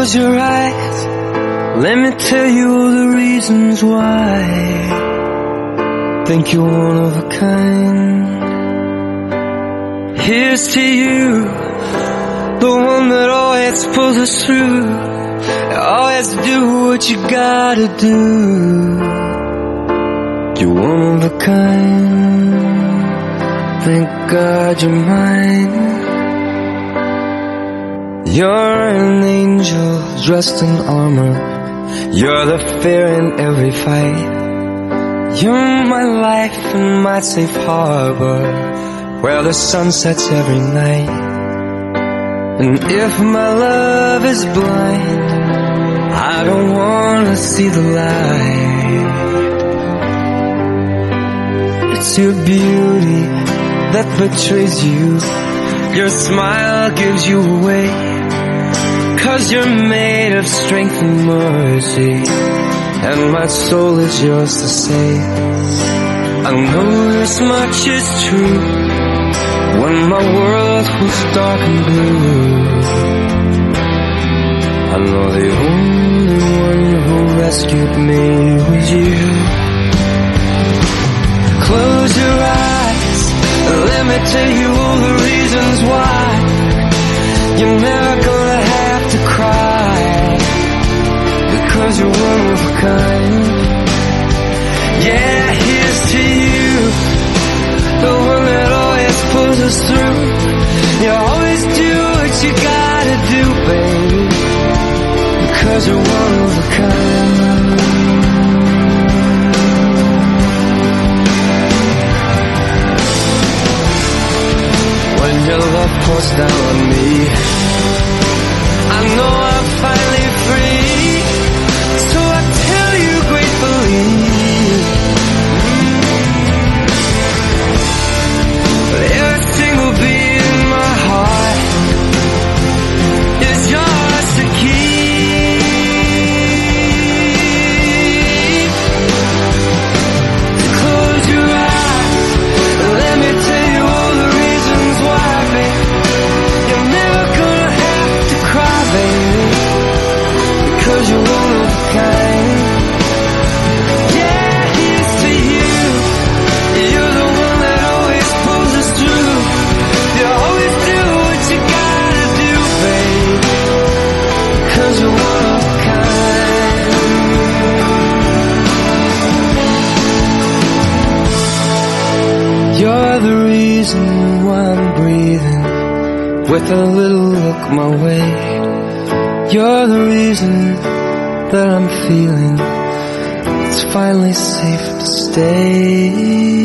Close your eyes, let me tell you all the reasons why. Think you're one of a kind. Here's to you, the one that always pulls us through. Always do what you gotta do. You're one of a kind. Thank God you're mine. You're an angel dressed in armor. You're the fear in every fight. You're my life and my safe harbor, where the sun sets every night. And if my love is blind, I don't wanna see the light. It's your beauty that betrays you. Your smile gives you away, 'cause you're made of strength and mercy, and my soul is yours to save. I know this much is true. When my world was dark and blue, I know the only one who rescued me was you. Close your eyes, let me tell you all the reasons why. You're never gonna have to cry, because you're one of a kind. Yeah, here's to you, the one that always pulls us through. You always do what you gotta do, baby, because you're one of a kind. When your love pours down on me, I know I'm finally free, so I tell you gratefully. Everything will be in my heart is yours to keep. Close your eyes, let me tell you all the reasons why, babe. You're never gonna have to cry, baby, because you're one of a kind. Yeah, here's to you, you're the one that always pulls us through. You always do what you gotta do, babe, because you're one of a kind. You're the reason why I'm breathing with a little look my way. You're the reason that I'm feeling it's finally safe to stay.